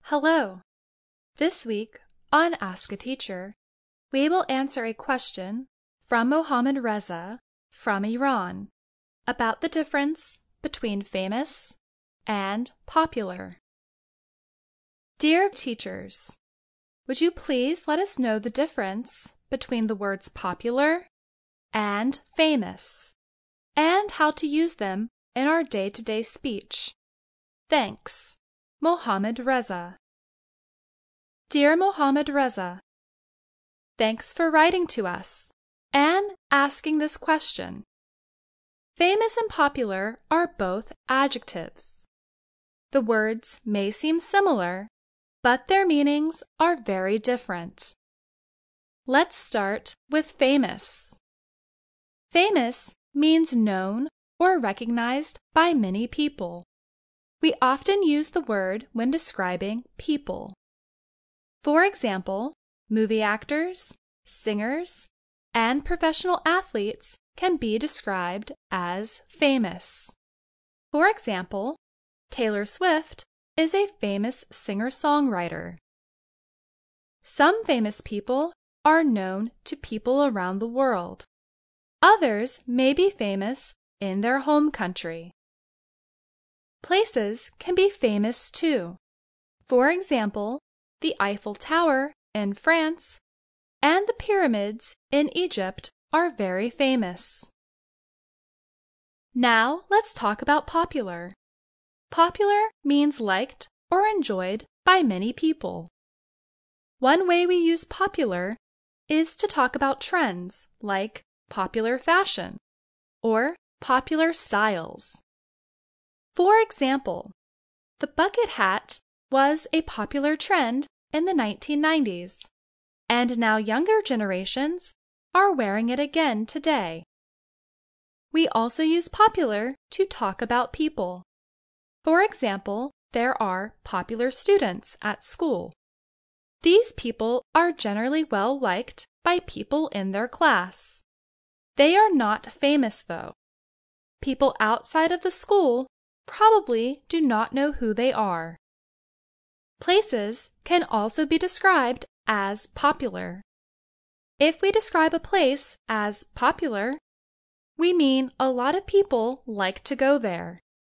Hello! This week on Ask a Teacher, we will answer a question from Mohammad Reza from Iran about the difference between famous and popular. Dear teachers, would you please let us know the difference between the words popular and famous and how to use them in our day-to-day speech? Thanks, Mohammad Reza. Dear Mohammad Reza, thanks for writing to us and asking this question. Famous and popular are both adjectives. The words may seem similar, but their meanings are very different. Let's start with famous. Famous means known or recognized by many people. We often use the word when describing people. For example, movie actors, singers, and professional athletes can be described as famous. For example, Taylor Swift is a famous singer-songwriter. Some famous people are known to people around the world. Others may be famous in their home country. Places can be famous too. For example, the Eiffel Tower in France and the pyramids in Egypt are very famous. Now let's talk about popular. Popular means liked or enjoyed by many people. One way we use popular is to talk about trends like popular fashion or popular styles. For example, the bucket hat was a popular trend in the 1990s, and now younger generations are wearing it again today. We also use popular to talk about people. For example, there are popular students at school. These people are generally well liked by people in their class. They are not famous, though. People outside of the school probably do not know who they are. Places can also be described as popular. If we describe a place as popular, we mean a lot of people like to go there.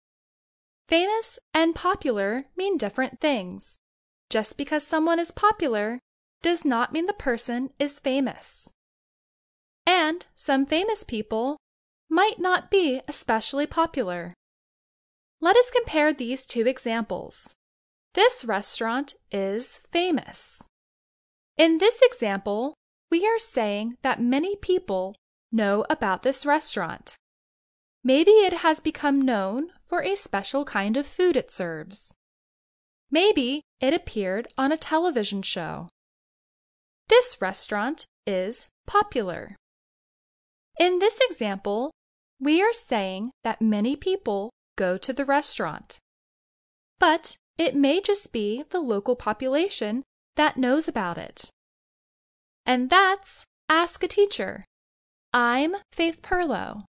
Famous and popular mean different things. Just because someone is popular does not mean the person is famous. And some famous people might not be especially popular. Let us compare these two examples. This restaurant is famous. In this example, we are saying that many people know about this restaurant. Maybe it has become known for a special kind of food it serves. Maybe it appeared on a television show. This restaurant is popular. In this example, we are saying that many people go to the restaurant. But it may just be the local population that knows about it. And that's Ask a Teacher. I'm Faith Perlow.